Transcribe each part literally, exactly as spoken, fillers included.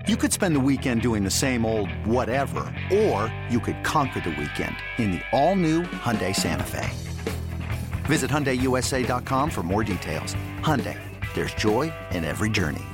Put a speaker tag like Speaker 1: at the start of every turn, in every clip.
Speaker 1: You could spend the weekend doing the same old whatever, or you could conquer the weekend in the all-new Hyundai Santa Fe. Visit Hyundai U S A dot com for more details. Hyundai, there's joy in every journey.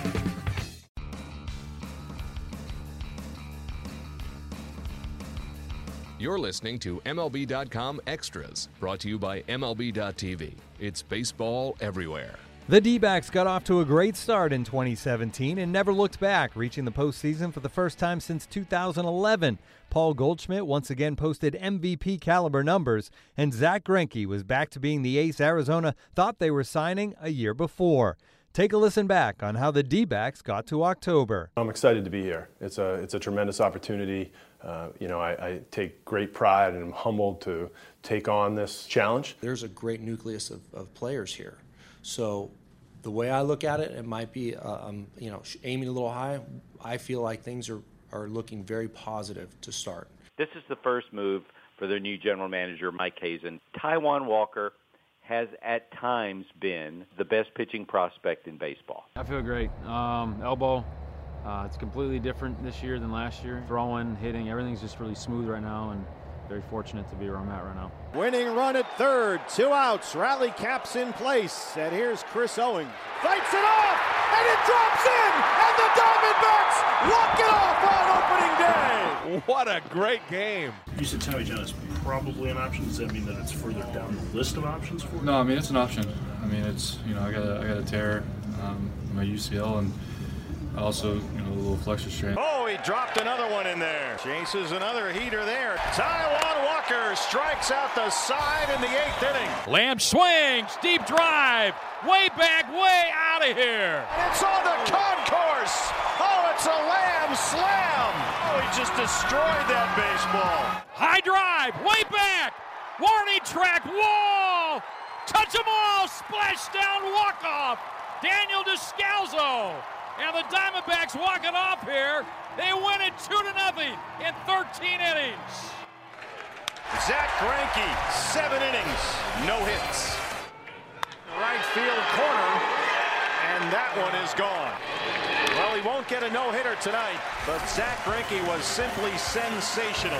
Speaker 2: You're listening to M L B dot com Extras, brought to you by M L B dot T V. It's baseball everywhere.
Speaker 3: The D-backs got off to a great start in twenty seventeen and never looked back, reaching the postseason for the first time since two thousand eleven. Paul Goldschmidt once again posted M V P caliber numbers, and Zach Greinke was back to being the ace Arizona thought they were signing a year before. Take a listen back on how the D-backs got to October.
Speaker 4: I'm excited to be here. It's a it's a tremendous opportunity. Uh, you know, I, I take great pride and I'm humbled to take on this challenge.
Speaker 5: There's a great nucleus of, of players here. So the way I look at it, it might be, uh, um, you know, aiming a little high. I feel like things are, are looking very positive to start.
Speaker 6: This is the first move for their new general manager, Mike Hazen. Taijuan Walker has at times been the best pitching prospect in baseball.
Speaker 7: I feel great. Um, elbow, uh, it's completely different this year than last year. Throwing, hitting, everything's just really smooth right now, and very fortunate to be where I'm at right now.
Speaker 8: Winning run at third, two outs, rally caps in place, and here's Chris Owings. Fights it off, and it drops in, and the Diamondbacks walk it off on opening day.
Speaker 9: What a great game.
Speaker 10: You said Tommy John is probably an option. Does that mean that it's further down the list of options for you?
Speaker 11: No, I mean, it's an option. I mean, it's, you know, I got a, I got a tear um, in my U C L, and also, you know, a little flexor strain.
Speaker 8: Oh, he dropped another one in there. Chases another heater there. Taijuan Walker strikes out the side in the eighth inning.
Speaker 12: Lamb swings, deep drive, way back, way out of here.
Speaker 8: It's on the concourse. Oh, it's a Lamb slam. Oh, he just destroyed that baseball.
Speaker 12: High drive, way back. Warning track, wall. Touch them all, splash down, walk off. Daniel Descalzo. And the Diamondbacks walk it off here. They win it two to nothing in thirteen innings.
Speaker 8: Zach Greinke, seven innings, no hits. Right field corner, and that one is gone. Well, he won't get a no-hitter tonight, but Zach Greinke was simply sensational.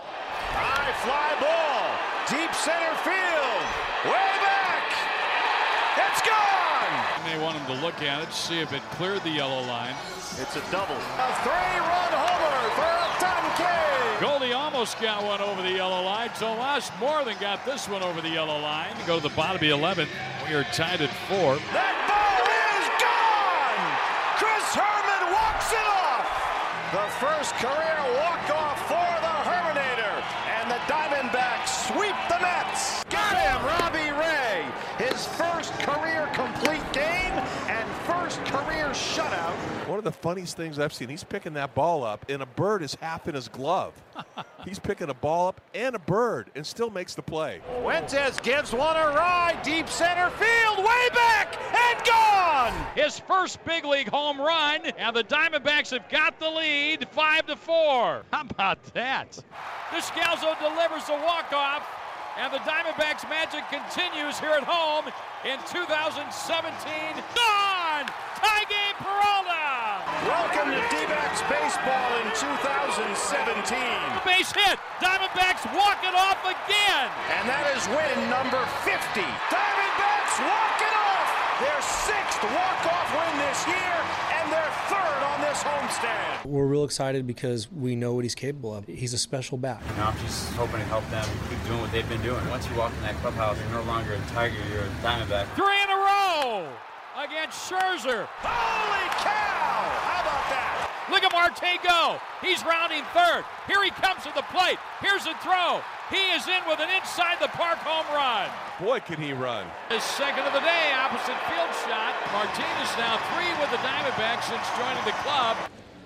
Speaker 8: High fly ball, deep center field, way back. It's gone.
Speaker 12: They want him to look at it, see if it cleared the yellow line.
Speaker 8: It's a double. A three-run homer for Duncan.
Speaker 12: Goldie almost got one over the yellow line. Tomas more than got this one over the yellow line. Go to the bottom of the eleventh. We are tied at four.
Speaker 8: That ball is gone. Chris Herman walks it off. The first career walk-off for the Herminator. And the Diamondbacks sweep the Mets. Got him, Robbie Ray. His first career complete game and first career shutout.
Speaker 9: One of the funniest things I've seen, he's picking that ball up, and a bird is half in his glove. He's picking a ball up and a bird and still makes the play.
Speaker 8: Fuentes gives one a ride, deep center field, way back and gone.
Speaker 12: His first big league home run, and the Diamondbacks have got the lead, five to four. How about that? Descalzo delivers a walk-off, and the Diamondbacks' magic continues here at home in two thousand seventeen. Gone! Taiguan Peralta!
Speaker 8: Welcome to D-backs baseball in two thousand seventeen.
Speaker 12: Base hit. Diamondbacks walk it off again.
Speaker 8: And that is win number fifty. Diamondbacks walk it off. Their sixth walk-off win this year and their third on this homestand.
Speaker 5: We're real excited because we know what he's capable of. He's a special bat.
Speaker 13: You know, I'm just hoping to help them keep doing what they've been doing. Once you walk in that clubhouse, you're no longer a Tiger, you're a Diamondback.
Speaker 12: Three in a row against Scherzer.
Speaker 8: Holy cow! How about that?
Speaker 12: Look at Marte go. He's rounding third. Here he comes to the plate. Here's a throw. He is in with an inside the park home run.
Speaker 9: Boy, can he run.
Speaker 12: His second of the day, opposite field shot. Martinez now three with the Diamondbacks since joining the club.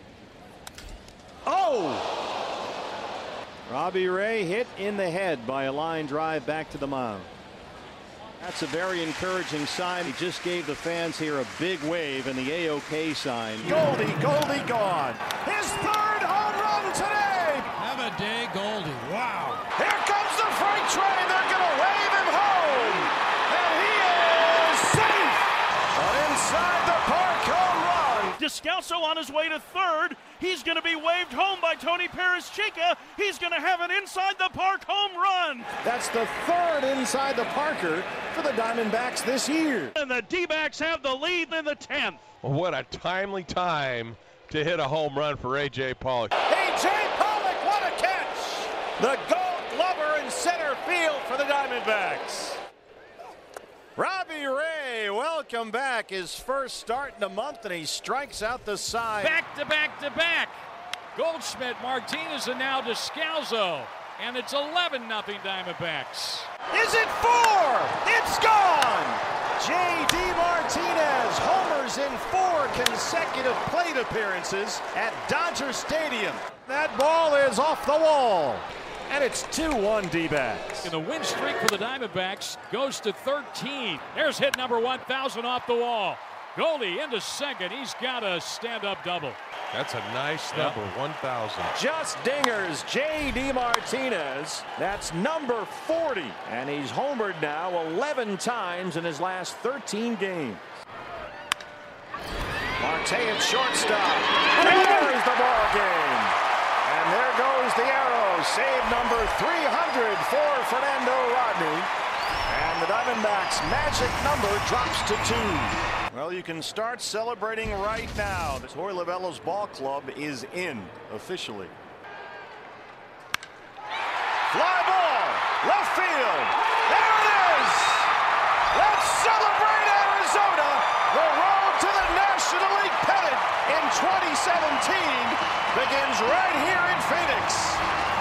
Speaker 8: Oh! Robbie Ray hit in the head by a line drive back to the mound. That's a very encouraging sign. He just gave the fans here a big wave and the A O K sign. Goldie, Goldie gone. His third home run today.
Speaker 12: Have a day, Goldie. Wow.
Speaker 8: Here comes the freight train. They're going to wave him home. And he is safe. An inside the park home run.
Speaker 10: Descalso on his way to third. He's going to be waved home by Tony Perez-Chica. He's going to have an inside the park home run.
Speaker 8: That's the third inside the Parker for the Diamondbacks this year.
Speaker 12: And the D-backs have the lead in the tenth.
Speaker 9: What a timely time to hit a home run for A J. Pollock.
Speaker 8: A J. Pollock, what a catch! The Gold Glover in center field for the Diamondbacks. Robbie Ray, welcome back. His first start in a month, and he strikes out the side.
Speaker 12: Back to back to back. Goldschmidt, Martinez, and now Descalso. And it's eleven nothing Diamondbacks.
Speaker 8: Is it four? It's gone! J D. Martinez homers in four consecutive plate appearances at Dodger Stadium. That ball is off the wall. And it's two one D-backs.
Speaker 12: And the win streak for the Diamondbacks goes to thirteen. There's hit number one thousand off the wall. Goldie into second. He's got a stand-up double.
Speaker 9: That's a nice number, yeah. one thousand.
Speaker 8: Just dingers, J D. Martinez. That's number forty. And he's homered now eleven times in his last thirteen games. Marte at shortstop. There's the ball game. And there goes the arrow. Save number three hundred for Fernando Rodney. And the Diamondbacks' magic number drops to two. Well, you can start celebrating right now. The Torey Lovullo's ball club is in officially. Fly ball, left field. There it is. Let's celebrate Arizona. The road to the National League pennant in twenty seventeen begins right here in Phoenix.